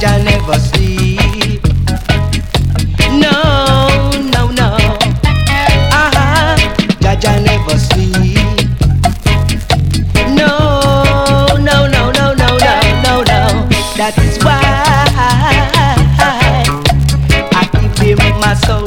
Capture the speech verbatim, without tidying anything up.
Jaja never sleep. No, no, no. Ah, Jaja never sleep. No, no, no, no, no, no, no, no. That is why I give him my soul.